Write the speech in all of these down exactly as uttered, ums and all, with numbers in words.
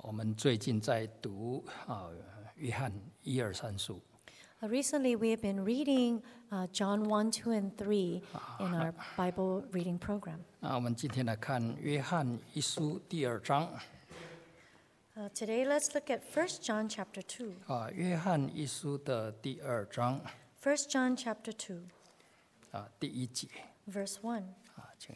我们最近在读啊约翰一二三书。 Uh, Recently, we have been reading uh, John one, two, and three in our Bible reading program. 那我们今天来看约翰一书第二章 Uh, today, let's look at First John chapter two. 啊，约翰一书的第二章 First John chapter two, 啊第一节 verse one. 啊，请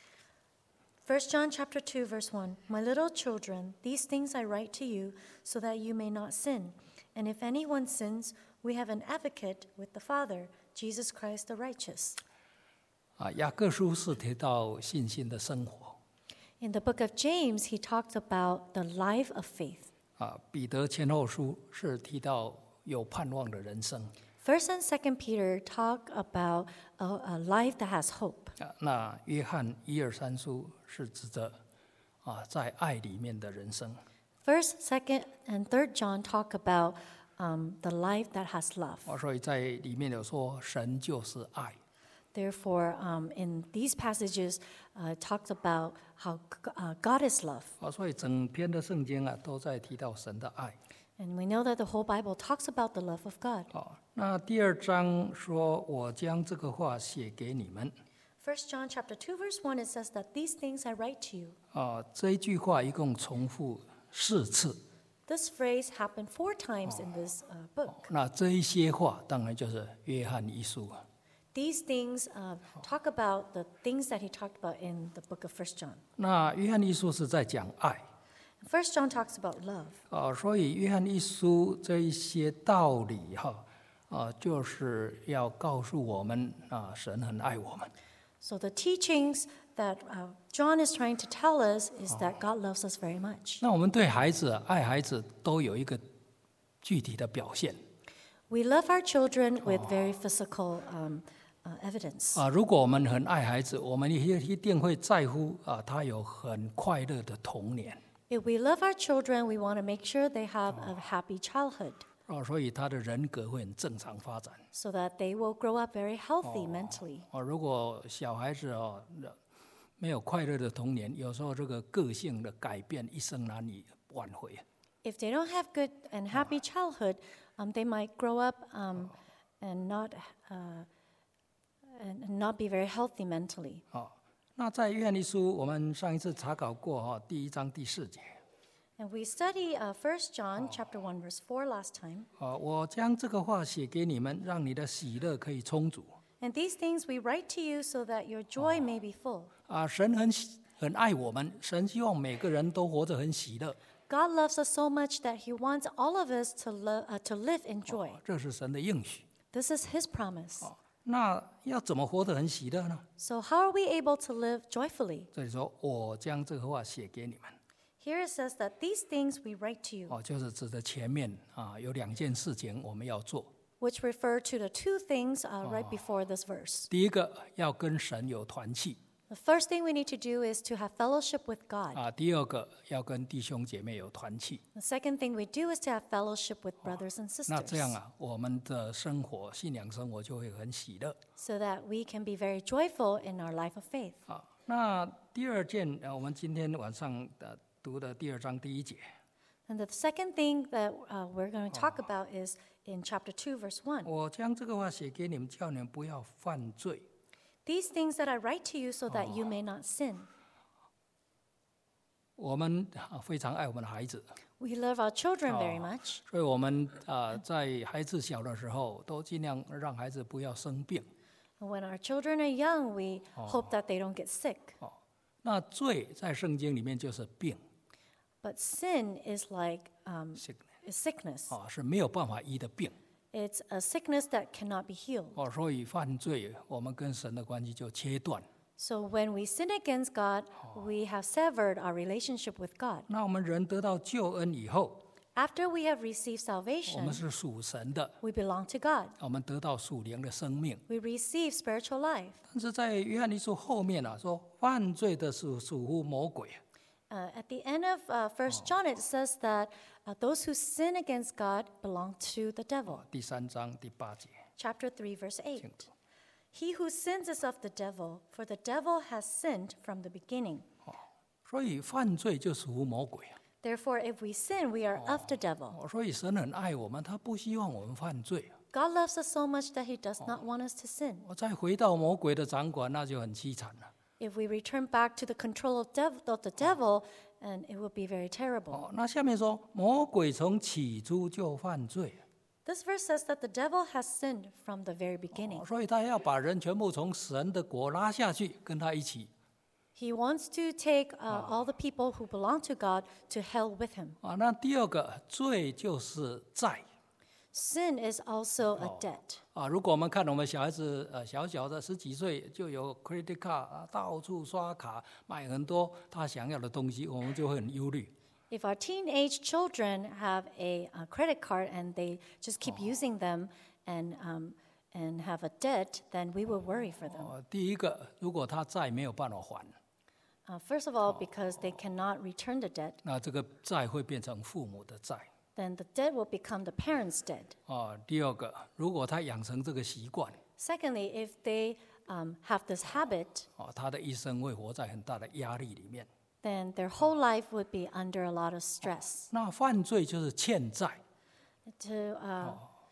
First John chapter two, verse one. My little children, these things I write to you so that you may not sin. And if anyone sins, we have an advocate with the Father, Jesus Christ the righteous. 啊，雅各书是提到信心的生活 In the book of James, he talked about the life of faith. 啊，彼得前后书是提到有盼望的人生 First and Second Peter talk about a, a life that has hope. 啊，那约翰一二三书是指着啊在爱里面的人生 First, Second, and Third John talk about um, the life that has love. 啊，所以在里面有说神就是爱 Therefore, um, in these passages, uh, it talks about how g- uh, God is love. 啊，所以整篇的圣经啊都在提到神的爱。 And we know that the whole Bible talks about the love of God. 哦，那第二章说：“我将这个话写给你们。 First John chapter two, verse one, it says that these things I write to you. ” 啊，这一句话一共重复四次。 This phrase happened four times in this uh, book. 那这一些话当然就是约翰一书啊。 These things uh, talk about the things that he talked about in the book of First John. 那约翰一书是在讲爱 First John talks about love. 啊，所以约翰一书这一些道理哈啊，就是要告诉我们啊，神很爱我们。 So the teachings that uh, John is trying to tell us is that God loves us very much. 那我们对孩子、爱孩子都有一个具体的表现 We love our children with very physical um, uh, evidence. 啊。如果我们很爱孩子，我们一一定会在乎啊，他有很快乐的童年 If we love our children, we want to make sure they have a happy childhood 啊，所以他的人格会很正常发展 so that they will grow up very healthy mentally. 啊。如果小孩子哦没有快乐的童年，有时候这个个性的改变一生难以挽回。 If they don't have good and happy childhood, um, they might grow up um, and not uh, and and not be very healthy mentally. 啊，那在约翰一书，我们上一次查考过哈，第一章第四节 And we study uh, First John chapter one verse four last time. 啊，我将这个话写给你们，让你的喜乐可以充足 And these things we write to you so that your joy may be full. 啊。神很喜很爱我们，神希望每个人都活得很喜乐， God loves us so much that He wants all of us to, lo- uh, to live in joy. 这是神的应许。 This is His promise. 那要怎么活得很喜乐呢？ So, how are we able to live joyfully? 这里说，我将这个话写给你们， Here it says that these things we write to you, 哦，就是指的前面啊有两件事情我们要做。 which refer to the two things uh, right before this verse. 第一个要跟神有团契 The first thing we need to do is to have fellowship with God. 啊，第二个要跟弟兄姐妹有团契。 The second thing we do is to have fellowship with brothers and 那这 sisters 样啊，我们的生活、信仰生活就会很喜乐 so that we can be very joyful in our life of faith. 啊。那第二件，呃，我们今天晚上的读的第二章第一节 And the second thing that uh, we're going to talk about is in chapter two, verse one. 我将这个话写给你们，叫你们不要犯罪。 These things that I write to you so that you may not sin. 我们啊非常爱我们的孩子， We love our children very much. 所以我们啊在孩子小的时候，都尽量让孩子不要生病。 And when our children are young, we hope that they don't get sick. 哦，那罪在圣经里面就是病 But sin is like um, ，sickness is sickness. 啊是没有办法医的病 It's a sickness that cannot be healed. 哦，所以犯罪，我们跟神的关系就切断。 So when we sin against God, we have severed our relationship with God. 那我们人得到救恩以后， After we have received 我 salvation, 们是属神的， we belong to God. 我们得到属灵的生命。 We receive spiritual life. 但是在约翰一书后面啊，说犯罪的是属乎魔鬼。 Uh, at the end of uh, First John, it says that uh, those who sin against God belong to the devil. 第三章第八节， Chapter three, verse eight. He who sins is of the devil, for the devil has sinned from the beginning. 所以犯罪就属乎魔鬼啊。 Therefore, if we sin, we are of the devil. 哦所以神很爱我们，他不希望我们犯罪。 God loves us so much that he does not want us to sin. 我再回到魔鬼的掌管，那就很凄惨了。 If we return back to the control of, dev- of the devil, and it would be very terrible. 哦，那下面说，魔鬼从起初就犯罪， This verse says that the devil has sinned from the very 哦 beginning. 所以他要把人全部从神的国拉下去，跟他一起。 He wants to take uh, all the people who belong to God to hell with him. 啊，那第二个罪就是债。 Sin is also a debt. 啊，如果我们看我们小孩子，呃，小小的十几岁就有 credit card，啊，到处刷卡买很多他想要的东西，我们就会很忧虑。 If our teenage children have a, a credit card and they just keep using them and, um, and have a debt, then we will worry for them. 哦，第一个，如果他债没有办法还， Uh, first of all, because they cannot return the debt, 那这个债会变成父母的债。 then the debt will become the parent's debt. 啊，第二个，如果他养成这个习惯， Secondly, if they um, have this habit, 啊，他的一生会活在很大的压力里面。 then their whole life would be under a lot of stress. 那犯罪就是欠债， To, uh,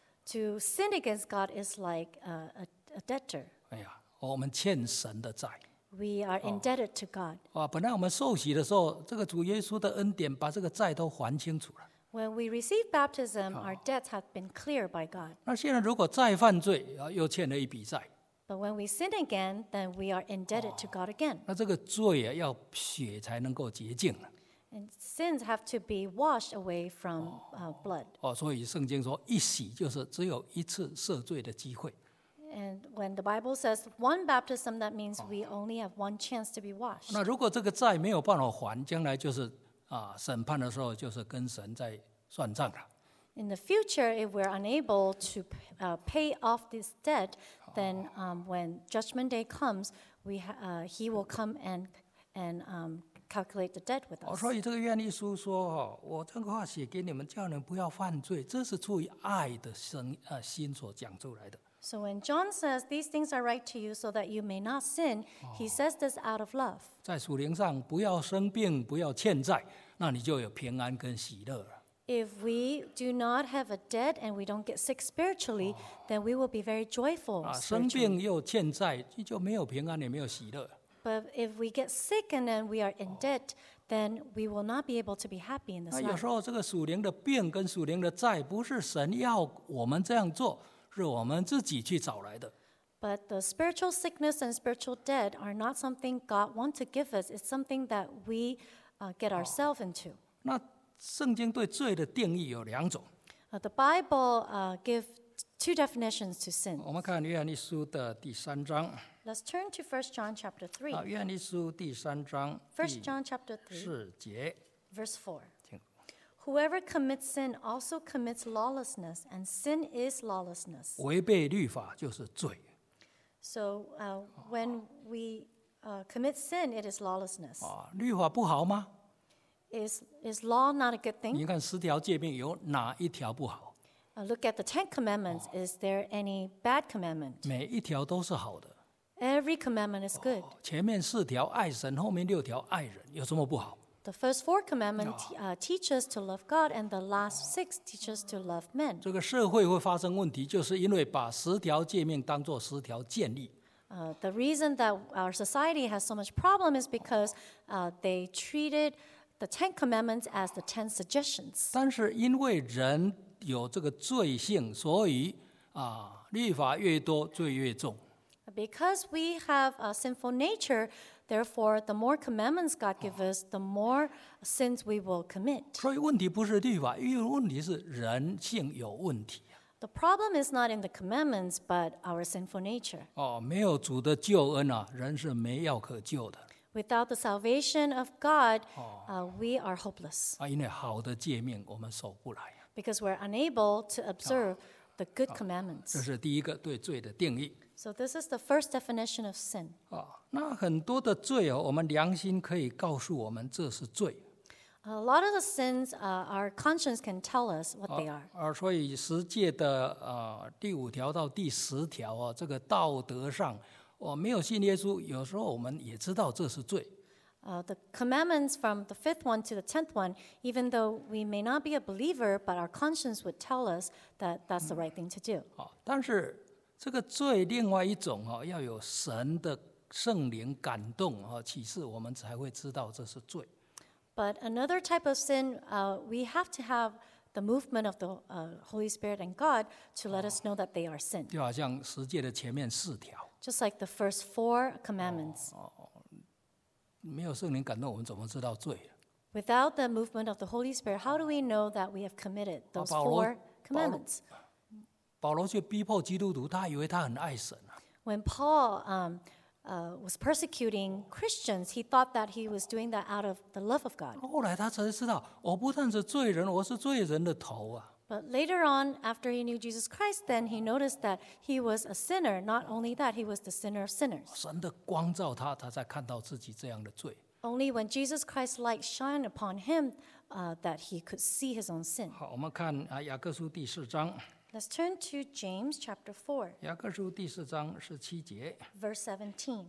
to sin against God is like uh, a, a debtor. 哎呀，我们欠神的债。 We are indebted to God. 啊，本来我们受洗的时候，这个主耶稣的恩典把这个债都还清楚了。 When we receive baptism, our debts have been cleared by God. 那现在如果再犯罪，啊，又欠了一笔债， But when we sin again, then we are indebted to God again. 那这个罪啊，要血才能够洁净了。 And sins have to be washed away from uh, blood. 哦，所以圣经说，一洗就是只有一次赦罪的机会。 And when the Bible says one baptism, that means we only have one chance to be washed. 那如果这个债没有办法还，将来就是啊，审判的时候就是跟神在算账了。 In the future, if we're unable to uh, pay off this debt, then um, when Judgment Day comes, we ha- uh, He will come and and um, calculate the debt with 哦， us. 所以这个约翰一书说哦，我这个话写给你们，叫你们不要犯罪，这是出于爱的生呃心所讲出来的。 So when John says these things are right to you so that you may not sin, he says this out of love. 在属灵上不要生病，不要欠债，那你就有平安跟喜乐了。 If we do not have a debt and we don't get sick spiritually, then we will be very joyful 啊，生 spiritually. 病又欠债，就没有平安，也没有喜乐。 But if we get sick and then we are in debt, then we will not be able to be happy in this 那有 life. 时候这个属灵的病跟属灵的债，不是神要我们这样做，是我们自己去找来的。 But the spiritual sickness and spiritual debt are not something God wants to give us. It's something that we uh, get ourselves into. 那圣经对罪的定义有两种， Uh, the Bible uh, gives two definitions to sin. 我们看约翰一书的第三章。 Let's turn to First John chapter three. 啊，约翰一书第三章 First John chapter 第 three, 四节， verse four. 请 Whoever commits sin also commits lawlessness, and sin is lawlessness. 违背律法就是罪。 So uh, when we uh, commit sin, it is lawlessness. 啊，律法不好吗？ Is, is law not a good thing? 你看十条诫命有哪一条不好？ Uh, look at the Ten Commandments. Is there any bad commandment? 每一条都是好的。 Every commandment is good. 前面四条爱神，后面六条爱人，有什么不好？ The first four commandments uh, teach us to love God, and the last six teach us to love men. 这个社会会发生问题，就是因为把十条诫命当作十条建立。 Uh, the reason that our society has so much problem is because uh, they treated the Ten Commandments as the Ten Suggestions. 但是因为人有这个罪性，所以啊，律法越多，罪越重。 Because we have a sinful nature, therefore, the more commandments God gives us, the more sins we will commit. 所以问题不是律法，因为问题是人性有问题。 The problem is not in the commandments, but our sinful nature. 哦，没有主的救恩啊，人是没药可救的 Without the salvation of God, uh, we are hopeless 啊，因为好的诫命我们守不来。 because we're unable to observe the good 这 commandments. 是第一个对罪的定义 So this is the first definition of sin. 啊。那很多的罪哦，我们良心可以告诉我们这是罪 A lot of the sins, uh, our conscience can tell us what they are. 啊，所以十诫的呃第五条到第十条哦，这个道德上，我没有信耶稣，有时候我们也知道这是罪。 Uh, the commandments from the fifth one to the tenth one, even though we may not be a believer, but our conscience would tell us that that's the right thing to do. 啊，但是这个罪另外一种啊，要有神的圣灵感动啊启示，我们才会知道这是罪。 But another type of sin, uh, we have to have the movement of the uh, Holy Spirit and God to let us know that they are sin. 就好像十诫的前面四条， Just like the first four commandments. 没有圣灵感动，我们怎么知道罪？ Without the movement of the Holy Spirit, how do we know that we have committed those 保罗- four commandments? 保罗却逼迫基督徒，他以为他很爱神啊， When Paul um, uh, was persecuting Christians, he thought that he was doing that out of the love of God. 后来他才知道，我不但是罪人，我是罪人的头啊。 But later on, after he knew Jesus Christ, then he noticed that he was a sinner. Not only that, he was the sinner of sinners. 神的光照他，他才看到自己这样的罪。 Only when Jesus Christ's light shined upon him uh, that he could see his own sin. 好，我们看啊雅各书第四章， Let's turn to James chapter four, 雅各书第四章十七节， verse seventeen.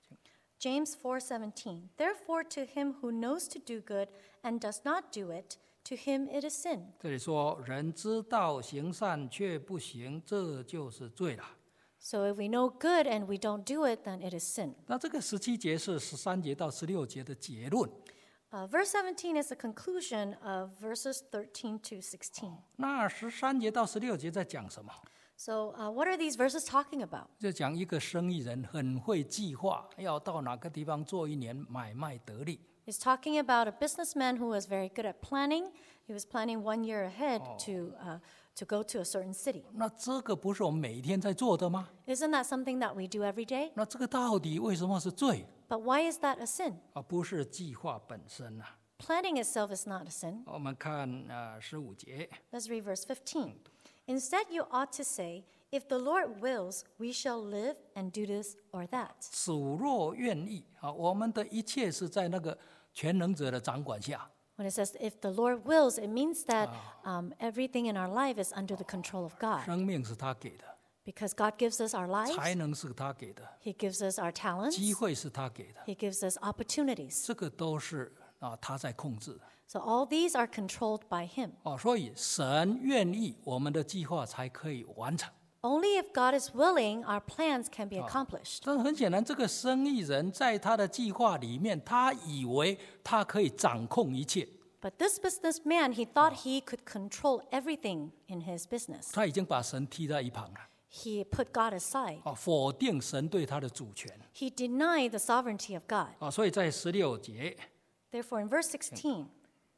James four seventeen. Therefore, to him who knows to do good and does not do it, to him it is sin. 这里说人知道行善却不行，这就是罪了。 So if we know good and we don't do it, then it is sin. 那这个十七节是十三节到十六节的结论。 Uh, verse seventeen is the conclusion of verses thirteen to sixteen. 那十三节到十六节在讲什么？ So uh, what are these verses talking about? 就讲一个生意人很会计划，要到哪个地方做一年买卖得利。 It's talking about a businessman who was very good at planning. He was planning one year ahead to, uh, to go to a certain city. 那这个不是我们每天在做的吗？ Isn't that something that we do every day? 那这个到底为什么是罪？ But why is that a sin? 而不是计划本身啊？ Planning itself is not a sin. 我们看呃十五节， Let's read verse fifteen. Instead, you ought to say, if the Lord wills, we shall live and do this or that. 主若愿意啊，我们的一切是在那个全能者的掌管下。 When it says, if the Lord wills, it means that um, everything in our life is under the control of God. 生命是他给的， Because God gives us our 才 lives, 能是他给的， He gives us our talents, 机会是他给的， He gives us opportunities. 这个都是啊他在控制的。 So all these are controlled by Him. 哦，所以神愿意，我们的计划才可以完成。 Only if God is willing, our plans can be accomplished. 但是很显然，这个生意人在他的计划里面，他以为他可以掌控一切， But this businessman, he thought he could control everything in his business. 他已经把神踢在一旁了， He put God aside. 啊，否定神对他的主权。 He denied the sovereignty of God. 啊，所以在十六节， Therefore, in verse sixteen,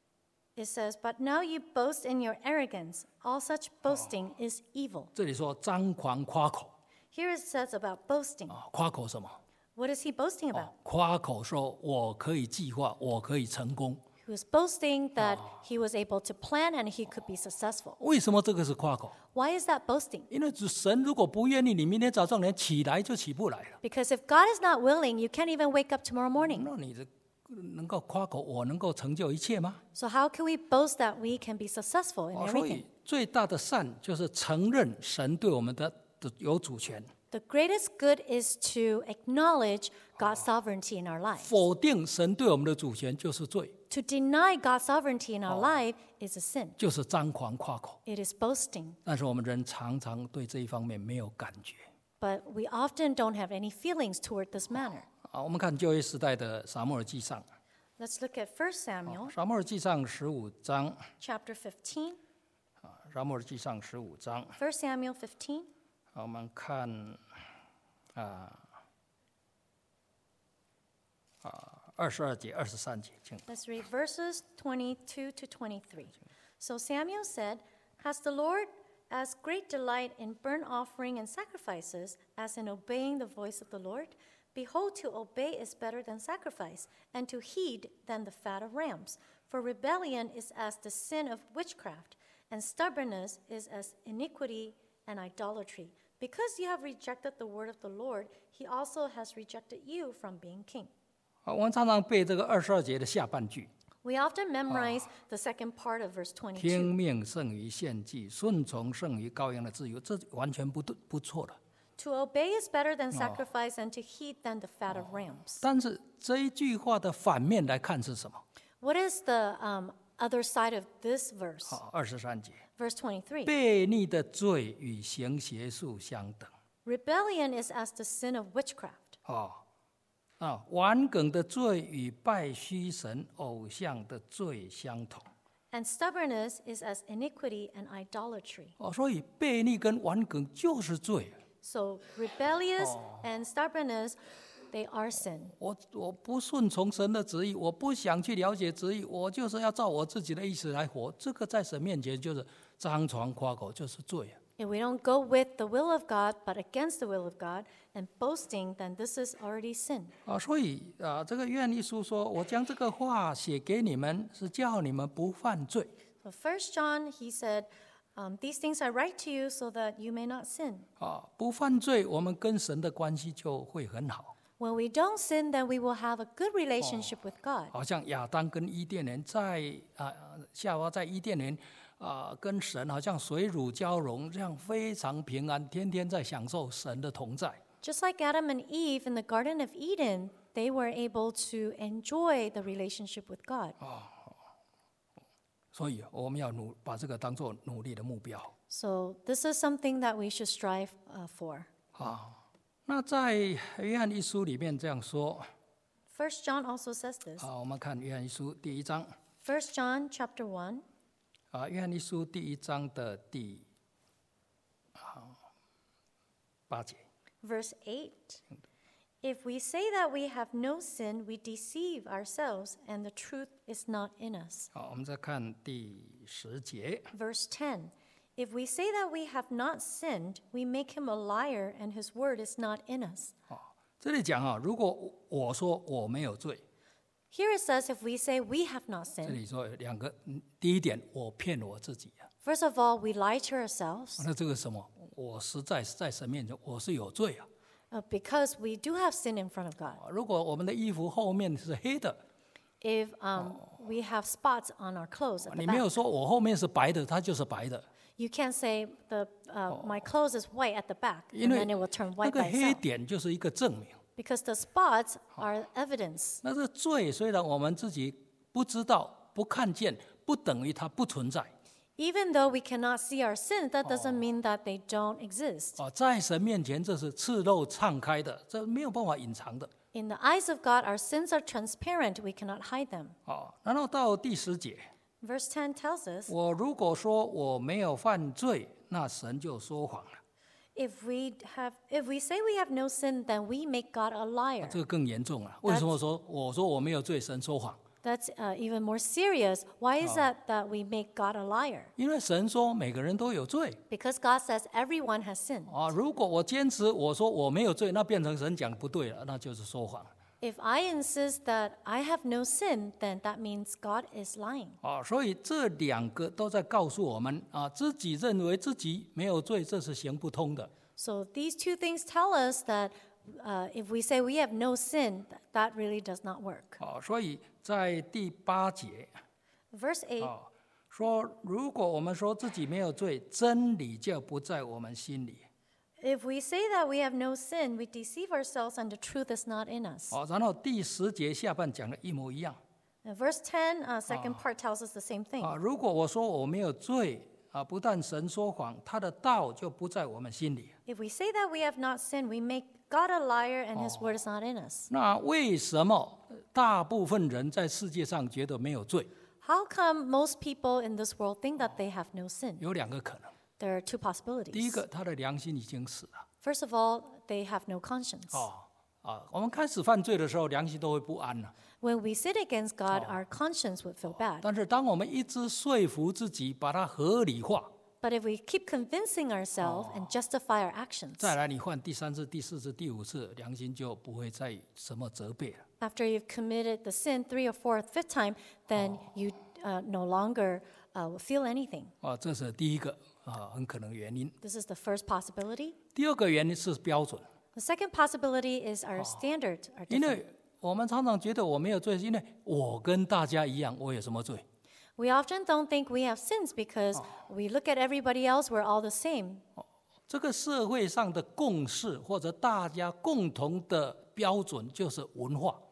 it says, But now you boast in your arrogance. All such boasting is evil. 这里说张狂夸口， Here it says about boasting. 啊，夸口什么？ What is he boasting about? 哦，夸口说我可以计划，我可以成功。 He was boasting that he was able to plan and he could be successful. 为什么这个是夸口？ Why is that boasting? 因为神如果不愿意，你明天早上连起来就起不来了。 Because if God is not willing, you can't even wake up tomorrow morning. 那你这能够夸口，我能够成就一切吗？ So how can we boast that we can be successful in 哦，所 everything? 以最大的善就是承认神对我们的的有主权， The greatest good is to acknowledge God's sovereignty in our life. 否定神对我们的主权就是罪， To deny God's sovereignty in our life is a sin. 就是张狂夸口。 It is boasting. 但是我们人常常对这一方面没有感觉。 But we often don't have any feelings toward this matter. 啊，我们看旧约时代的撒母耳记上， Let's look at First Samuel 撒母耳记上十五章， chapter fifteen. 啊，撒母耳记上十五章， First Samuel fifteen. 啊我们看啊啊二十二节、二十三节，请 Let's read verses twenty-two to twenty-three. So Samuel said, Has the Lord as great delight in burnt offering and sacrifices as in obeying the voice of the Lord? Behold, to obey is better than sacrifice, and to heed than the fat of rams. For rebellion is as the sin of witchcraft, and stubbornness is as iniquity and idolatry. Because you have rejected the word of the Lord, he also has rejected you from being king. 好，我们常常背这个二十二节的下半句， We often memorize the second part of verse 听 twenty-two. 命胜于献祭，顺从胜于羔羊的自由，这完全不对不错的。 To obey is better than sacrifice, and to heed than the fat of rams. 但是这一句话的反面来看是什么？ What is the um, other side of this verse? 好，二十三节， Verse twenty-three. 悖逆的罪与行邪术相等。 Rebellion is as the sin of witchcraft, 哦，啊，顽梗的罪与拜虚神偶像的罪相同。 and stubbornness is as iniquity and idolatry. 哦，所以悖逆跟顽梗就是罪。 So rebellious and stubbornness, they are sin. 我我不顺从神的旨意，我不想去了解旨意，我就是要照我自己的意思来活。这个在神面前就是张床夸口，就是罪啊。 If we don't go with the will of God, but against the will of God, and boasting, then this is already sin. 啊，所以啊，这个约翰一书说，我将这个话写给你们，是叫你们不犯罪。 So First John, he said, um, these things I write to you so that you may not sin. 啊，不犯罪，我们跟神的关系就会很好。 When we don't sin, then we will have a good relationship with God. 好像亚当跟伊甸人在啊夏娃在伊甸园啊跟神好像水乳交融，这样非常平安，天天在享受神的同在。 Just like Adam and Eve in the Garden of Eden, they were able to enjoy the relationship with God. 所以我们要努把这个当作努力的目标。 So this is something that we should strive uh, for. 啊，那在约翰一书里面这样说 First John also says this. 啊，我们看约翰一书第一章 First John chapter one, 啊，约翰一书第一章的第啊八节。 verse eight. If we say that we have no sin, we deceive ourselves, and the truth is not in us. 好，我们再看第十节。 Verse ten. If we say that we have not sinned, we make him a liar, and his word is not in us. 哦，这里讲啊，如果我说我没有罪， Here it says, if we say we have not 这 sinned, 里说有两个，嗯第一点，我骗我自己啊， first of all, we lie to ourselves 那这个什么，我实在是在神面前我是有罪啊。 uh, because we do have sin in front of God. 如果我们的衣服后面是黑的， If um, we have spots on our clothes at the 你没有 back, 说我后面是白的，它就是白的， you can't say the uh, my clothes is white at the back, 因 and 为 then it will turn 那 white 个 by 黑 itself. 点就是一个证明。 Because the spots are evidence. 那这罪虽然我们自己不知道、不看见，不等于它不存在。 Even though we cannot see our sins, that doesn't mean that they don't exist. 哦，在神面前这是赤露敞开的，这没有办法隐藏的。 In the eyes of God, our sins are transparent. We cannot hide them. 哦，然后到第十节， Verse ten tells us, 我如果说我没有犯罪，那神就说谎了。 if we have, if we say we have no sin, then we make God a liar. 这个更严重了。为什么说我说我没有罪，神说谎？ That's uh, even more serious. Why is that that we make God a liar? 因为神说每个人都有罪 Because God says everyone has sinned. 啊。如果我坚持我说我没有罪，那变成神讲不对了，那就是说谎 If I insist that I have no sin, then that means God is lying. 啊。所以这两个都在告诉我们啊，自己认为自己没有罪，这是行不通的。 So these two things tell us that uh, if we say we have no sin, th- that really does not work. 啊，所以在第八节 Verse eight, 啊说，如果我们说自己没有罪，真理就不在我们心里。 if we say that we have no sin, we deceive ourselves and the truth is not in us. 好，然后第十节下半讲的一模一样 And verse ten, uh, second part tells us the same thing. 啊。如果我说我没有罪啊，不但神说谎，他的道就不在我们心里。 If we say that we have not sinned, we make God a liar and his word is not in us. 那为什么大部分人在世界上觉得没有罪？ How come most people in this world think that they have no sin? 有两个可能。 There are two 第一 possibilities. 个，他的良心已经死了。 First of all, they have no conscience. 哦啊，我们开始犯罪的时候，良心都会不安了。 When we sin against God, our conscience would feel bad. 但是当我们一直说服自己，把它合理化， But if we keep convincing ourselves and justify our actions, 再来你犯第三次、第四次、第五次，良心就不会再什么责备了。 after you've committed the sin three or fourth, fifth time, then you uh, no longer uh, will feel anything. 啊，这是第一个啊，很可能原因。 This is the first possibility. 第二个原因是标准， The second possibility is our standards are 因 different. 为我们常常觉得我没有罪，因为我跟大家一样，我有什么罪？ We often don't think we have sins because we look at everybody else, we're all the same. 这个社会上的共识或者大家共同的标准就是文化。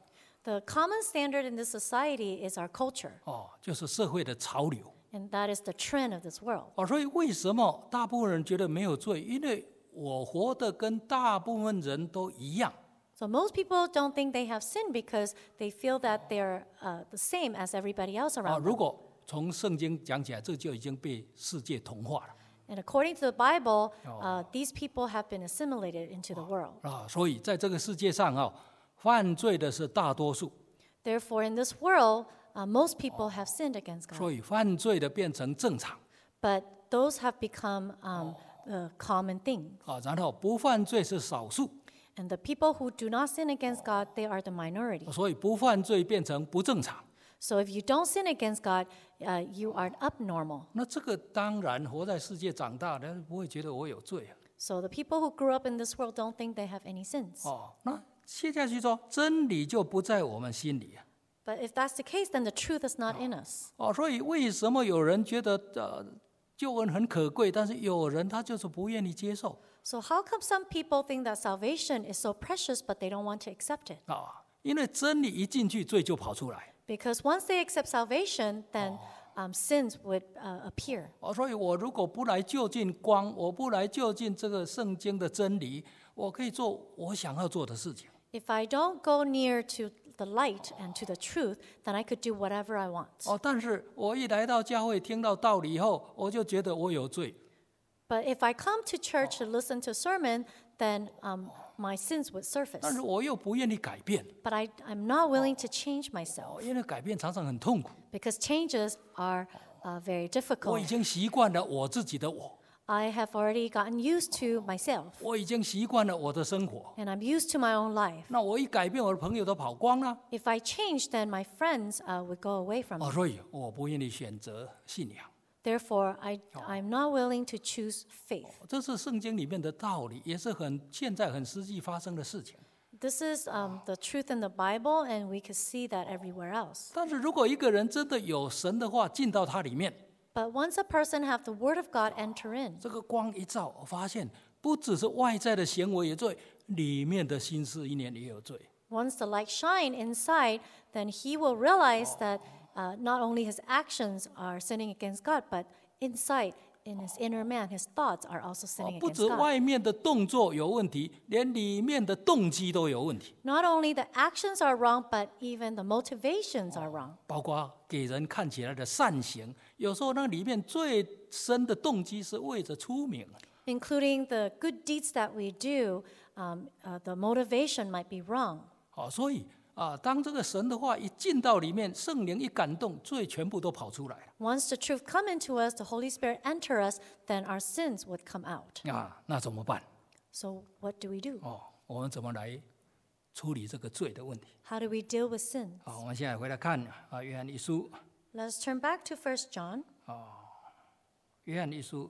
The common standard in this society is our culture, 哦，就是社会的潮流。 and that is the trend of this world. 哦，所以为什么大部分人觉得没有罪？因为我活得跟大部分人都一样。 So most people don't think they have sinned because they feel that they're uh, the same as everybody else 啊， around 如 them. 果从圣经讲起来，这就已经被世界同化了 And according to the Bible, uh, these people have been assimilated into the world. 啊。所以在这个世界上啊，犯罪的是大多数， Therefore, in this world, uh, most people have sinned against God. 所以犯罪的变成正常 But those have become um, the common thing. 啊。然后不犯罪是少数， And the people who do not sin against God, they are the minority. 所以不犯罪变成不正常。 So if you don't sin against God, uh, you are abnormal. 那这个当然活在世界长大的不会觉得我有罪啊。 So the people who grew up in this world don't think they have any sins. 哦，那接下去说真理就不在我们心里啊。 But if that's the case, then the truth is not in us. 哦，所以为什么有人觉得呃救恩很可贵，但是有人他就是不愿意接受 So how come some people think that salvation is so precious, but they don't want to accept it? 啊？因为真理一进去，罪就跑出来。 Because once they accept salvation, then um, sins would uh, appear. 哦，所以我如果不来就近光，我不来就近这个圣经的真理，我可以做我想要做的事情。 If I don't go near to the light and to the truth, then I could do whatever I want. 哦，但是我一来到教会听到道理以后，我就觉得我有罪。 But if I come to church to listen to a sermon, then um, my sins would surface. 但是我又不愿意改变， But I, I'm not willing to change myself 哦，因为改变常常很痛苦。 because changes are uh, very 我已 difficult. 经习惯了我自己的我， I have already gotten used to myself, 我已经习惯了我的生活。 and I'm used to my own life. 那我一改变，我的朋友都跑光了。 If I change, then my friends uh, would go away from 哦， me. 所以我不愿意选择信仰。 Therefore, I, I'm not willing to choose faith. 这是圣经里面的道理，也是很现在很实际发生的事情。 This is um, the truth in the Bible, and we can see that everywhere else. 但是如果一个人真的有神的话进到他里面， But once a person have the Word of God enter in, 这个光一照，我发现不只是外在的行为有罪，里面的心思意念也有罪。 once the light shine inside, then he will realize that uh, not only his actions are sinning against God, but inside, in his inner man, his thoughts are also 哦 sinning， 不 against 止 God. 外面的动作有问题，连里面的动机都有问题， Not only the actions are wrong, but even the motivations are wrong. 包括给人看起来的善行，有时候那里面最深的动机是为着出名。 Including the good deeds that we do, um, uh, the motivation might be wrong. 好，所以啊，当这个神的话一进到里面，圣灵一感动，罪全部都跑出来 Once the truth come into us, the Holy Spirit enter us, then our sins would come out. 了啊。那怎么办？ So what do we do? 哦，我们怎么来处理这个罪的问题？ How do we deal with sin? 好，我们现在回来看啊，约翰一书， Let's turn back to First John. 约翰一书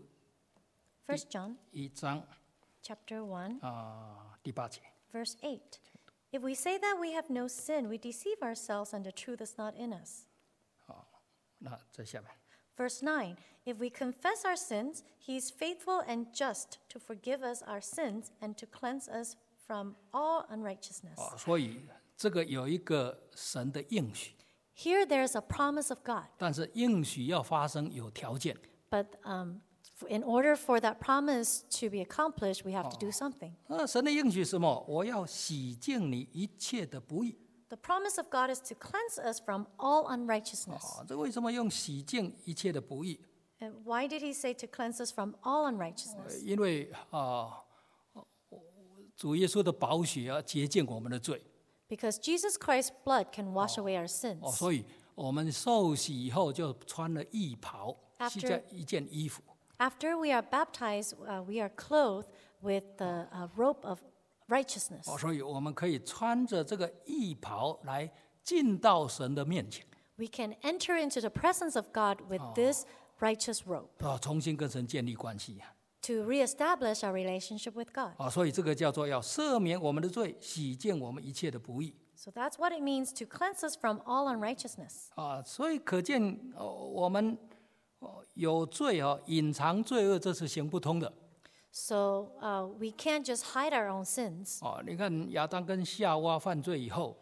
First John 一章 chapter one, 啊第八节。 verse eight. If we say that we have no sin, we deceive ourselves and the truth is not in us. 那在下面， Verse nine. If we confess our sins, he is faithful and just to forgive us our sins and to cleanse us from all unrighteousness. 哦，所以这个有一个神的应许， Here there's a promise of God, 但是应许要发生有条件。 but um, f- in order for that promise to be accomplished, we have to do something. 那神的应许是什么？我要洗净你一切的不义。 The promise of God is to cleanse us from all unrighteousness. 啊，这为什么用洗净一切的不义？ And why did he say to cleanse us from all 呃 unrighteousness? 因为啊，主耶稣的宝血啊，洁净我们的罪。 Because Jesus Christ's blood can wash away our sins. 哦，所以我们受洗以后就穿了义袍， After- 是这一件衣服。 After we are baptized, uh, we are clothed with the uh, robe of righteousness. 哦，所以我们可以穿着这个义袍来进到神的面前， We can enter into the presence of God with this righteous robe 啊，重新跟神建立关系啊。 to reestablish our relationship with God. 啊，所以这个叫做要赦免我们的罪，洗净我们一切的不义。 So that's what it means to cleanse us from all unrighteousness. 啊，所以可见，哦，我们哦有罪啊，隐藏罪恶，这是行不通的。 So uh, we can't just hide our own sins. 哦，你看亚当跟夏娃犯罪以后，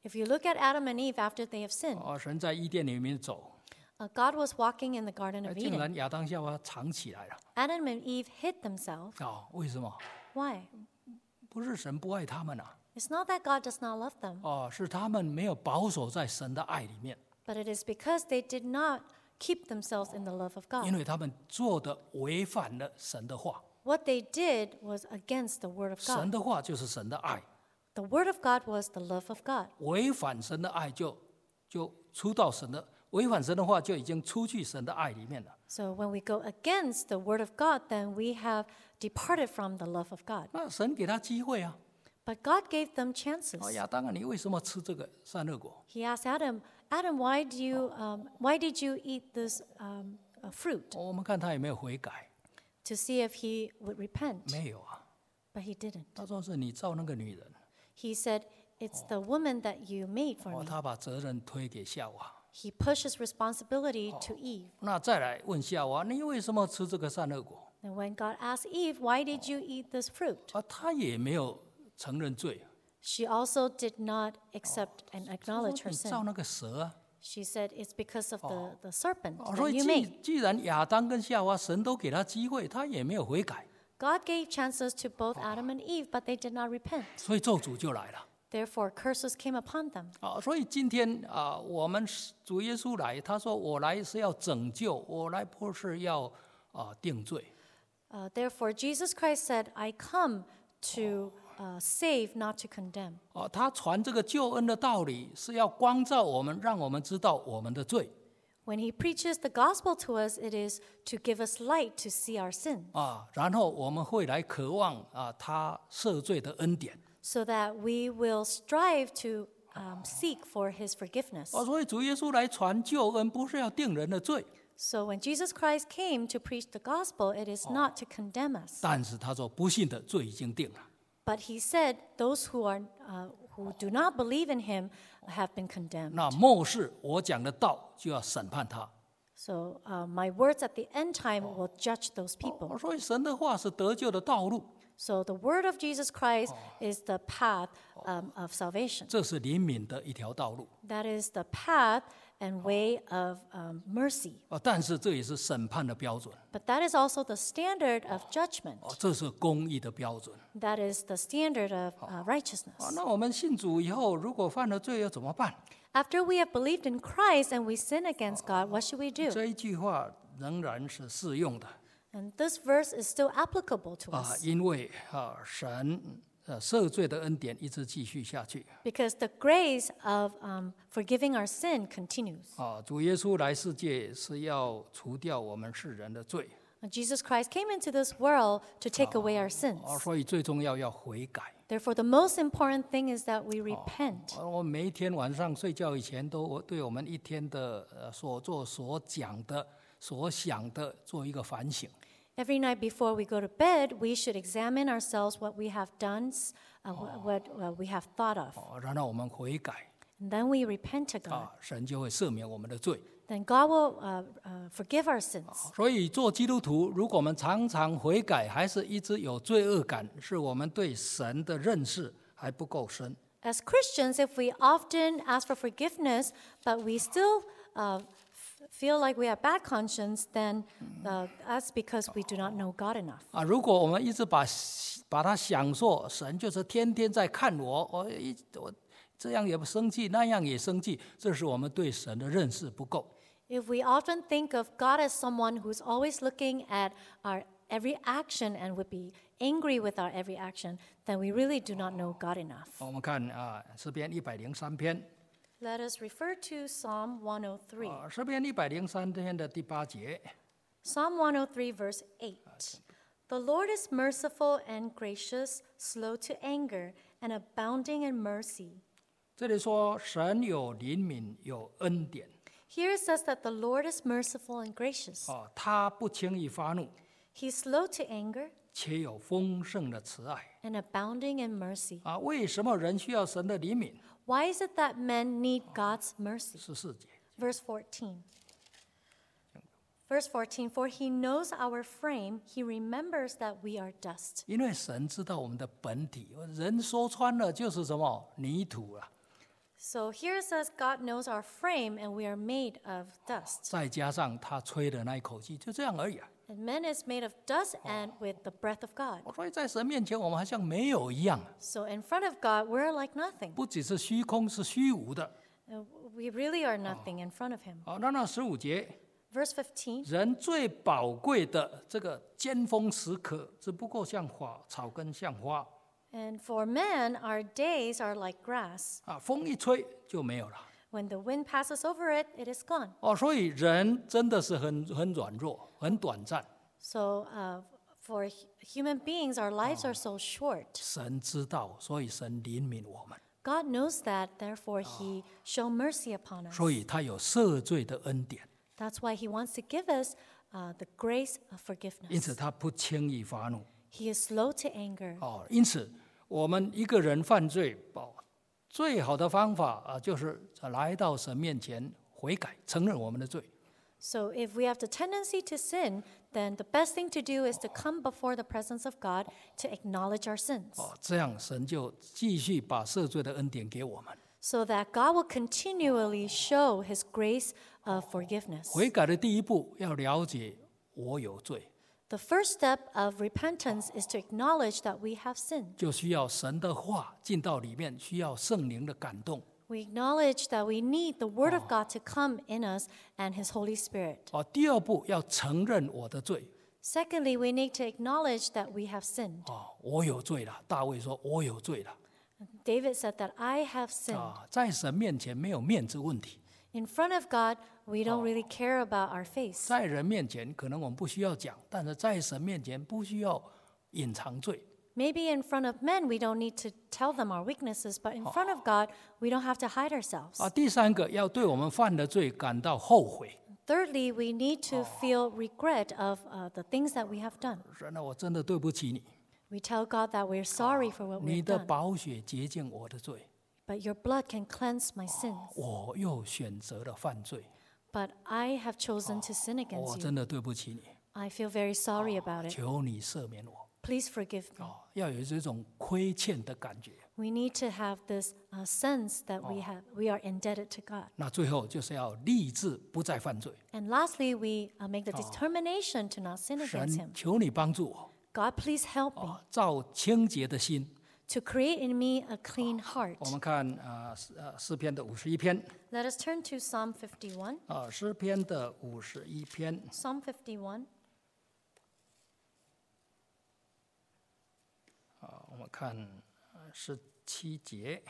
If you look at Adam and Eve after they have sinned, 哦，神在伊甸里面走， uh, God was walking in the Garden 哎 of 竟 Eden. 然亚当夏娃藏起来了。 Adam and Eve hid themselves. 哦，为什么？ Why? 不是神不爱他们啊， It's not that God does not love them, 哦，是他们没有保守在神的爱里面， but it is because they did not keep themselves in the love of 因 God. 为他们做的违反了神的话。 What they did was against the Word of 神 God. 的话就是神的爱， The Word of God was the love of God. 违反神的爱就就出到神的，违反神的话就已经出去神的爱里面了。 So when we go against the Word of God, then we have departed from the love of God. 那神给他机会啊， But God gave them chances. 哦，亚当啊，你为什么吃这个善恶果？ He asked Adam, Adam, why do you, um, why did you eat this um, uh, fruit? 我们看他有没有悔改？ To see if he would repent. 没有啊， But he didn't. 他说是你造那个女人， He said, it's the woman that you made for 哦， me. 他把责任推给夏娃。 He pushes responsibility to Eve. 那再来问夏娃，你为什么吃这个善恶果？ And when God asked Eve, why did you eat this fruit? 啊，他也没有承认罪， She also did not accept and 他说 acknowledge her 你造 sin. 那个蛇啊。 She said, it's because of the, the serpent 哦，所 that 以 you 既 made. 既然亚当跟夏娃神都给他机会，他也没有悔改， God gave chances to both Adam and Eve, but they did not repent. 所以咒诅就来了。 Therefore, curses came upon them. 啊，所以今天啊，我们主耶稣来，他说我来是要拯救，我来不是要啊定罪。 Uh, therefore, Jesus Christ said, I come to uh, save, not to condemn. 啊，他传这个救恩的道理是要光照我们，让我们知道我们的罪 When he preaches the gospel to us, it is to give us light to see our sin, 啊，然后我们会来渴望啊他赦罪的恩典。 so that we will strive to um, seek for his forgiveness. 啊，所以主耶稣来传救恩，不是要定人的罪， So when Jesus Christ came to preach the gospel, it is not to condemn us. 但是他说不信的罪已经定了。 But he said those who are uh, who do not believe in him have been condemned. 那末世我讲的道就要审判他。 So uh, my words at the end time will judge those 哦 people. 所以神的话是得救的道路， So the word of Jesus Christ is the path um, of salvation. 这是怜悯的一条道路。 That is the path and way of um, mercy. 啊，但是这也是审判的标准， But that is also the standard of judgment. 哦，这是公义的标准。 That is the standard of uh, 啊， righteousness. 那我们信主以后，如果犯了罪要怎么办？ After we have believed in Christ and we sin against God, what should we do? 这一句话仍然是适用的 And this verse is still applicable to 啊， us 因为啊，神呃赦罪的恩典一直继续下去 because the grace of um, forgiving our sin continues. 啊。主耶稣来世界是要除掉我们世人的罪 And Jesus Christ came into this world to take away our sins. 啊，所以最重要要悔改。 Therefore, the most important thing is that we repent. 啊我每一天晚上睡觉以前，都对我们一天的呃所做、所讲的、所想的做一个反省。 Every night before we go to bed, we should examine ourselves what we have done, uh, wh- what uh, we have thought of. 哦，然后我们悔改 And then we repent to God. 啊，神就会赦免我们的罪。 Then God will uh, uh, forgive our sins. 所以做基督徒，如果我们常常悔改，还是一直有罪恶感，是我们对神的认识还不够深。 As Christians, if we often ask for forgiveness, but we still uh, f- feel like we have bad conscience, then uh, that's because we do not know God enough. 啊，如果我们一直把把它想说神就是天天在看我，我一我这样也生气，那样也生气，这是我们对神的认识不够。 If we often think of God as someone who's always looking at our every action and would be angry with our every action, then we really do not know God enough. 我们看啊，诗篇一百零三篇， Let us refer to Psalm one oh three. 啊，诗篇一百零三篇的第八节， Psalm one oh three, verse eight. The Lord is merciful and gracious, slow to anger, and abounding in mercy. 这里说神有怜悯，有恩典， Here it says that the Lord is merciful and gracious. 啊，他不轻易发怒， He's slow to anger 且有丰盛的慈爱。 and abounding in mercy. 啊，为什么人需要神的怜悯？ Why is it that men need God's mercy? 十四节， Verse fourteen. Verse fourteen, for he knows our frame, he remembers that we are dust. 因为神知道我们的本体，人说穿了就是什么泥土啊。 So here it says God knows our frame and we are made of dust. 再加上他吹的那一口气，就这样而已啊。 And man is made of dust and with the breath of God. 所以在神面前，我们好像没有一样， So in front of God, we're like nothing. 不只是虚空，是虚无的。 Uh, We really are nothing in front of him. 好，那那十五节， Verse fifteen. 人最宝贵的这个尖峰时刻，只不过像花草根像花 And for man, our days are like grass. 啊，风一吹就没有了。 When the wind passes over it, it is gone. 哦，所以人真的是很很软弱，很短暂。 So uh, for hu- human beings, our lives are so short. 神知道，所以神怜悯我们， God knows that, therefore he show mercy upon us. 所以他有赦罪的恩典， That's why he wants to give us uh, the grace of 因此 forgiveness. 他不轻易发怒。 He is slow to anger. 哦，因此我们一个人犯罪，哦，最好的方法啊，就是来到神面前悔改，承认我们的罪。 So if we have the tendency to sin, then the best thing to do is to come before the presence of God to acknowledge our sins, 哦，这样神就继续把赦罪的恩典给我们。 so that God will continually show his grace of forgiveness. 悔改的第一步要了解我有罪， The first step of repentance is to acknowledge that we have sinned. 就需要神的话进到里面，需要圣灵的感动。 We acknowledge that we need the Word of God to come in us and His Holy Spirit. 哦，第二步要承认我的罪。 Secondly, we need to acknowledge that we have sinned. 哦，我有罪了。大卫说：“我有罪了。 David said that I have sinned. 啊，在神面前没有面子问题， In front of God, we don't really care about our face. 在人面前可能我们不需要讲，但是在神面前不需要隐藏罪。 Maybe in front of men, we don't need to tell them our weaknesses, but in front of God, we don't have to hide ourselves. 啊，第三个要对我们犯的罪感到后悔。 Thirdly, we need to feel regret of uh, the things that we have done. 神啊，我真的对不起你， We tell God that we're sorry for what 你 we've 的 done, 宝血洁净我的罪， but your blood can cleanse my sins. 我又选择了犯罪， But I have chosen to sin 我 against you. 真的对不起你， I feel very sorry about it. 求你赦免我。 Please forgive me. 哦，要有这种亏欠的感觉。 We need to have this uh, sense that we have we are indebted to God. 那最后就是要立志不再犯罪。 And lastly, we uh, make the determination to not sin against 神 Him. 求你帮助我， God, please help me 哦，造清洁的心。 to create in me a clean heart. 我们看啊，诗呃诗篇的五十一篇 Let us turn to Psalm fifty-one. 啊，诗篇的五十一篇 Psalm fifty-one, 啊，我们看十七节。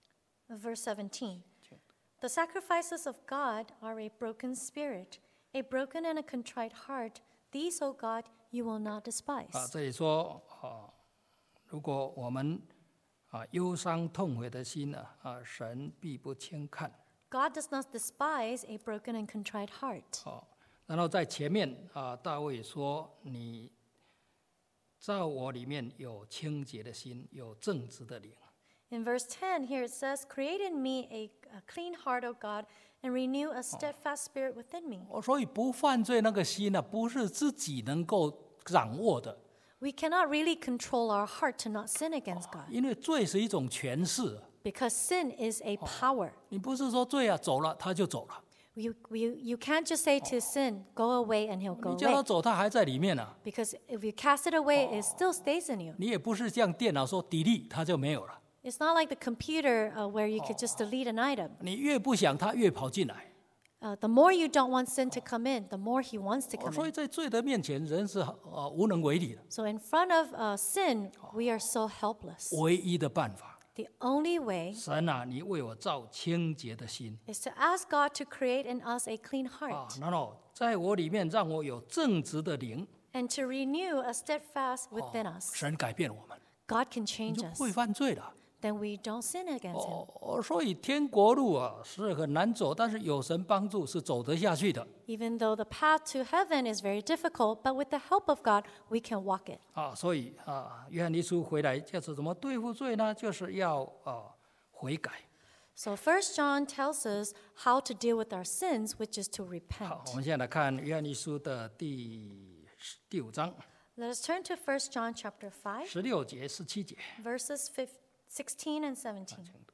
verse seventeen. The sacrifices of God are a broken spirit, a broken and a contrite heart. These, O God, you will not 啊， despise. 这里说啊，如果我们啊忧伤痛悔的心呢，啊，神必不轻看。 God does not despise a broken and contrite heart. 哦，然后在前面啊，大卫说：“你在我里面有清洁的心，有正直的灵。 In verse ten, here it says, Create in me a, a clean heart, O God, and renew a steadfast spirit within me. 哦，所以不犯罪那个心呢，不是自己能够掌握的， We cannot really control our heart to not sin against God, 因为罪是一种权势。 because sin is a power. 你不是说罪啊走了他就走了， You, you, you can't just say to sin, Go away, and he'll go 你叫他 away. 走，他还在里面呢、啊。 Because if you cast it away, it still stays in you. 你也不是像电脑说 delete 它就没有了， It's not like the computer uh, where you could just delete an item. 你越不想它越跑进来。 Uh, the more you don't want sin to come in, the more he wants to 哦 come 所以 in. 在罪的面前，人是呃无能为力的。 So in front of uh, sin, we are so helpless. 唯一的办法， The only way 神啊，你为我造清洁的心 is to ask God to create in us a clean 啊 heart， 然后在我里面让我有正直的灵。 and to renew a steadfast within us. 神改变我们， God can 你 change 就 us. 不会犯罪了。 Then we don't sin against him. 哦，所以天国路啊是很难走，但是有神帮助是走得下去的 Even though the path to heaven is very difficult, but with the help of God, we can walk it. 啊。所以啊，约翰一书回来就是怎么对付罪呢？就是要啊悔改。 So First John tells us how to deal with our sins, which is to 好， repent. 我们现在来看约翰一书的第第五章 Let us turn to First John chapter five, 十六节、十七节。 verses fif- sixteen and seventeen.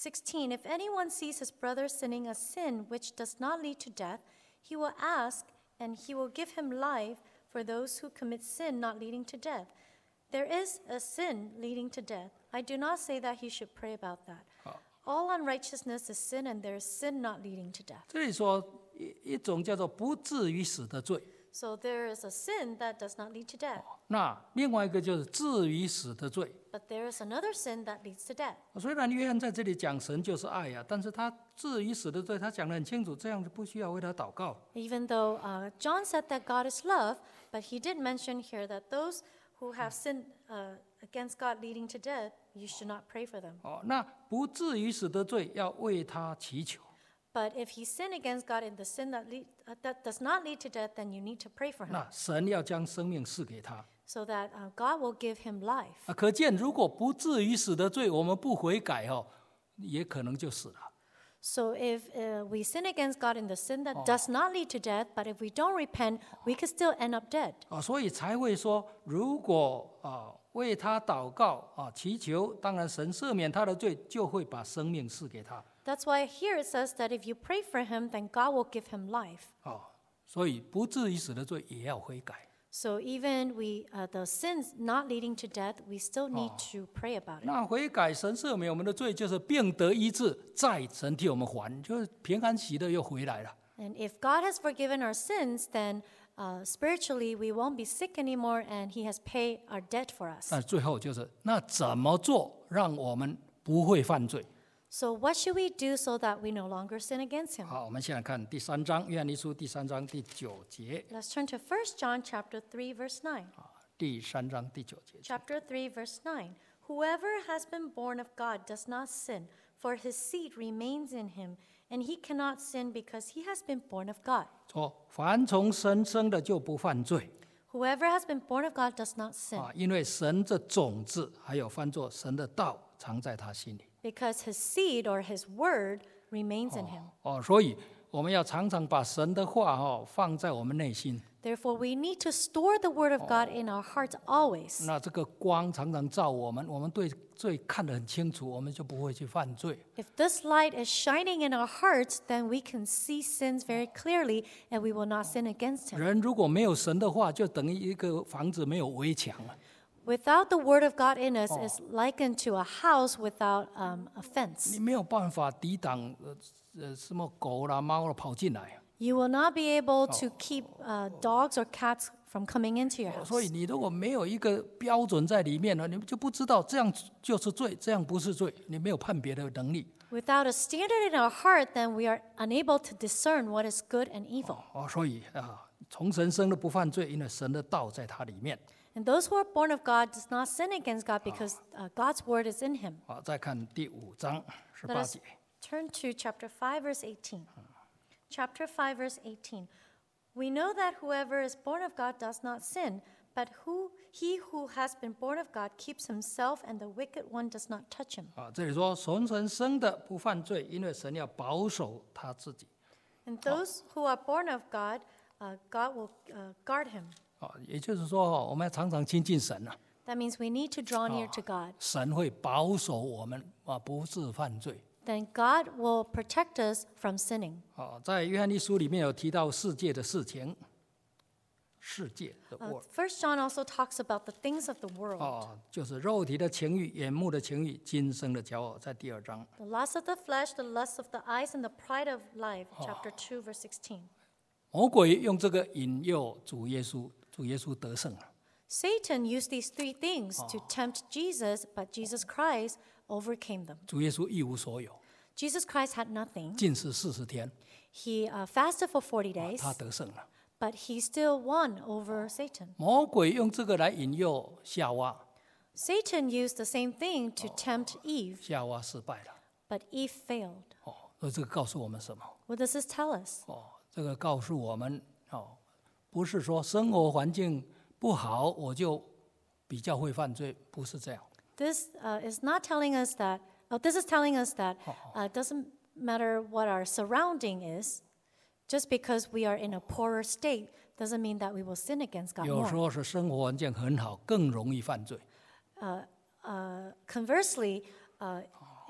sixteen, if anyone sees his brother sinning a sin which does not lead to death, he will ask, and he will give him life for those who commit sin not leading to death. There is a sin leading to death. I do not say that he should pray about that. All unrighteousness is sin, and there is sin not leading to death. 这里说一一种叫做不至于死的罪， So there is a sin that does not lead to death. 那另外一个就是至于死的罪。 But there is another sin that leads to death. 虽然约翰在这里讲神就是爱呀、啊，但是他至于死的罪，他讲得很清楚，这样就不需要为他祷告。 Even though uh, John said that God is love, but he did mention here that those who have sinned uh, against God leading to death, you should not pray for them. 哦，那不至于死的罪要为他祈求。 But if he sinned against God in the sin that, lead, uh, that does not lead to death, then you need to pray for him. 那神要将生命赐给他。 So that uh, God will give him life. 啊，可见如果不至于死的罪，我们不悔改哦，也可能就死了。 So if uh, we sin against God in the sin that does not lead to death, but if we don't repent, we could still end up dead. 啊，所以才会说，如果啊为他祷告啊祈求，当然神赦免他的罪，就会把生命赐给他。 That's why here it says that if you pray for him, then God will give him life. 哦，所以不至于死的罪也要悔改。 So even we uh, the sins not leading to death, we still need to pray about it. 那悔改，神赦免我们的罪，就是病得医治，再神替我们还，就是平安喜乐又回来了。 And if God has forgiven our sins, then uh, spiritually we won't be sick anymore, and He has paid our debt for us. 但最后就是，那怎么做让我们不会犯罪？ So what should we do so that we no longer sin against Him? 好，我们现在看第三章，约翰一书第三章第九节。 Let's turn to First John chapter three, verse nine. 啊，第三章第九节。 Chapter three, verse nine. Whoever has been born of God does not sin, for his seed remains in him, and he cannot sin because he has been born of God. 说，凡从神生的就不犯罪 Whoever has been born of God does not sin, 啊，因为神的种子还有翻作神的道藏在他心里。 because his seed or his word remains in him. 哦，所以我们要常常把神的话哦放在我们内心。 Therefore, we need to store the word of God in our hearts always. 那这个光常常照我们，我们对罪看得很清楚，我们就不会去犯罪。 If this light is shining in our hearts, then we can see sins very clearly, and we will not sin against him. 人如果没有神的话，就等于一个房子没有围墙了。 Without the word of God in us is likened to a house without um, a fence. 你没有办法抵挡呃呃什么狗啦、猫啦跑进来。 You will not be able to keep uh, dogs or cats from coming into your house. 所以你如果没有一个标准在里面呢，你就不知道这样就是罪，这样不是罪，你没有判别的能力。 Without a standard in our heart, then we are unable to discern what is good and evil. 哦，所以啊，从神生的不犯罪，因为神的道在他里面。 And those who are born of God does not sin against God because uh, God's word is in him. 好，再看第五章十 Let 八 us 节。 turn to chapter five, verse eighteen. Chapter five, verse eighteen. We know that whoever is born of God does not sin, but who he who has been born of God keeps himself, and the wicked one does not touch him. 啊，这里说从神生的不犯罪，因为神要保守他自己。 And those who are born of God, uh, God will uh, guard him. 啊，也就是说，我们要常常亲近神啊， That means we need to draw near to God. 神会保守我们啊，不致犯罪。 Then God will protect us from sinning. 啊，在约翰一书里面有提到世界的事情，世界的 Uh, word First John also talks about the things of the world. 哦，就是肉体的情欲、眼目的情欲、今生的骄傲，在第二章。 The lust of the flesh, the lust of the eyes, and the pride of life. Chapter two, verse sixteen. 魔鬼用这个引诱主耶稣，主耶稣得胜了。 Satan used these three things to tempt Jesus, but Jesus Christ overcame them. 主耶稣一无所有， Jesus Christ had nothing. 禁食四十天， He uh, fasted for forty days, 他得胜了。 but he still won over Satan. 魔鬼用这个来引诱夏娃， Satan used the same thing to tempt Eve, 夏娃失败了。 but Eve failed. 哦，所以这个告诉我们什么？ What does this tell us? 哦，这个告诉我们哦，不是说生活环境不好我就比较会犯罪，不是这样。 This uh, is not telling us that, oh, this is telling us that uh, it doesn't matter what our surrounding is, just because we are in a poorer state doesn't mean that we will sin against God 有时 more. 候是生活环境很好，更容易犯罪。 Uh, uh, conversely, uh,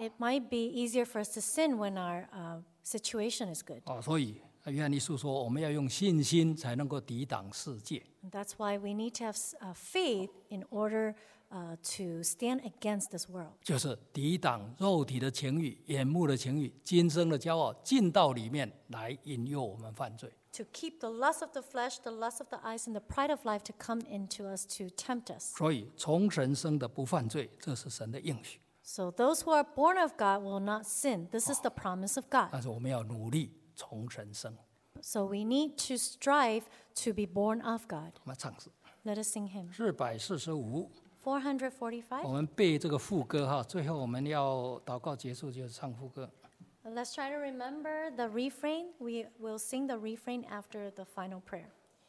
It might be easier for us to sin when our uh, situation is good. 哦，所以约翰一书说，我们要用信心才能够抵挡世界。 And that's why we need to have uh, faith in order uh, to stand against this world. 就是抵挡肉体的情欲、眼目的情欲、今生的骄傲，进到里面来引诱我们犯罪。 To keep the lust of the flesh, the lust of the eyes, and the pride of life to come into us to tempt us. 所以从神生的不犯罪，这是神的应许。 So those who are born of God will not sin. This is the promise of God. 但是我们要努力从神生。 So we need to strive to be born of God. 我们唱诗 Let us sing hymn. 四百四十五， four forty-five. 我们背这个副歌哈，最后我们要祷告结束就是唱副歌。 Let's try to remember the refrain. We will sing the refrain after the final prayer.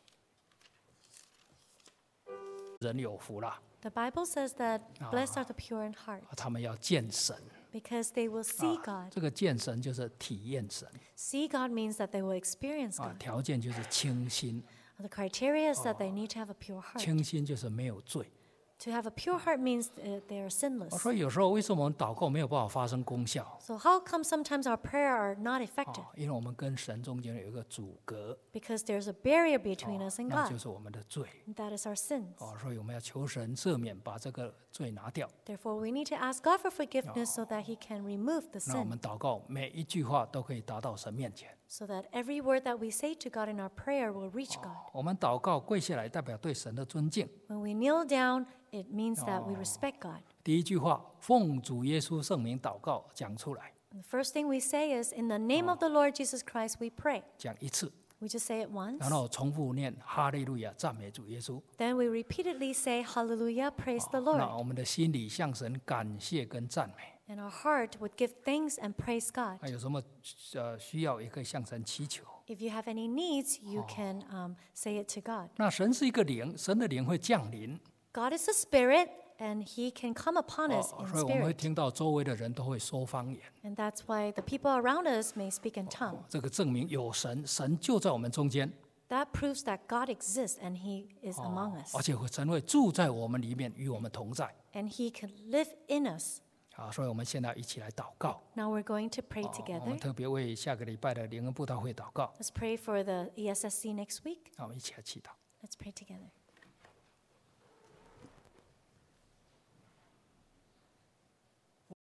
人有福啦， The Bible says that blessed are the pure in heart 他们要见神。 because they will see God. 这个见神就是体验神 See God means that they will experience 啊， God. 条件就是清心， The criteria is that they need to have a pure heart. 清心就是没有罪。 To have a pure heart means uh, they are sinless. 所以有时候为什么我们祷告没有办法发生功效？ So how come sometimes our prayer are not 啊 effective? 因为我们跟神中间有一个阻隔， Because there's a barrier between us and 那就 God. 是我们的罪。 And that is our sins. 哦，所以我们要求神赦免，把这个罪拿掉。 Therefore, we need to ask God for forgiveness so that He can remove the 那我 sin. 们祷告每一句话都可以达到神面前。 So that every word that we say to God in our prayer will reach God. 我们祷告跪下来，代表对神的尊敬。 When we kneel down, it means that we respect God. 第一句话，奉主耶稣圣名祷告，讲出来， And the first thing we say is, in the name of the Lord Jesus Christ, we pray. 讲一次， We just say it once. 然后重复念哈利路亚，赞美主耶稣。 Then we repeatedly say, Hallelujah, praise the 那 Lord. 我们的心里向神感谢跟赞美。 And our heart would give thanks and praise God. 那有什么呃需要，也可以向神祈求。 If you have any needs, you can um, say it to God. 那神是一个灵，神的灵会降临， God is a spirit, and He can come upon us 哦 in 所以我们会 spirit. 听到周围的人都会说方言。 And that's why the people around us may speak in tongue. 这个证明有神，神就在我们中间， That proves that God exists and He is among us. 而且神会住在我们里面，与我们同在。 And He can live in us. 啊，所以我们现在一起来祷告。 Now we're going to pray 我 together. 们特别为下个礼拜的灵恩布道会祷告。 Let's pray for the E S S C next week. 那我们一起来祈祷。 Let's pray together.